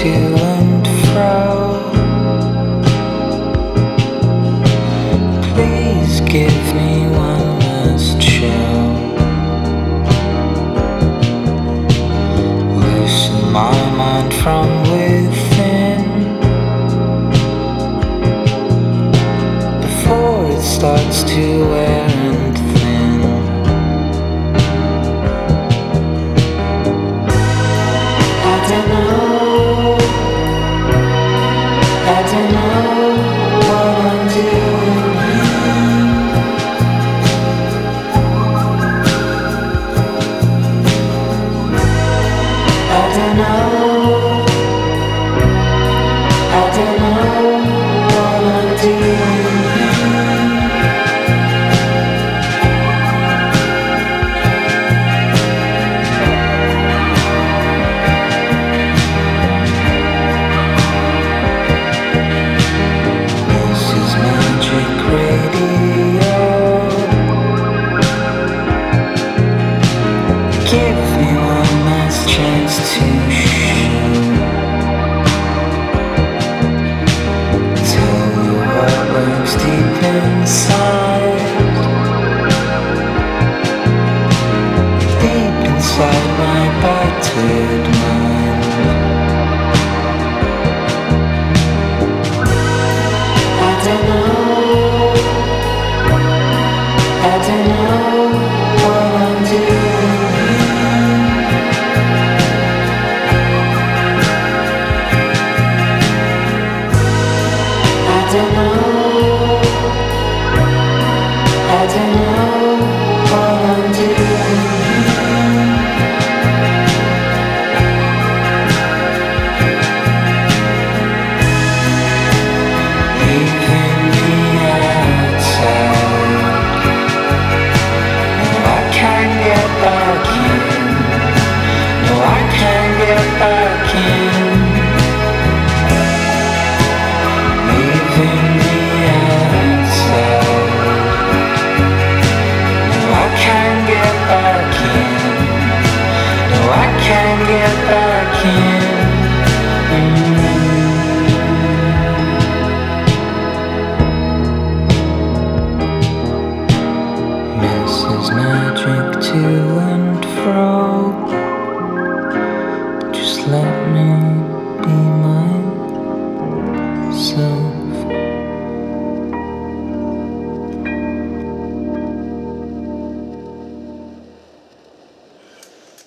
to and fro. Please give me one last show. Loosen my mind from within before it starts to wear and thin. I don't know what I'm doing here. I don't know what I'm doing here. This is Magic Radio. Give me one last chance to show. Tell you what lives deep inside.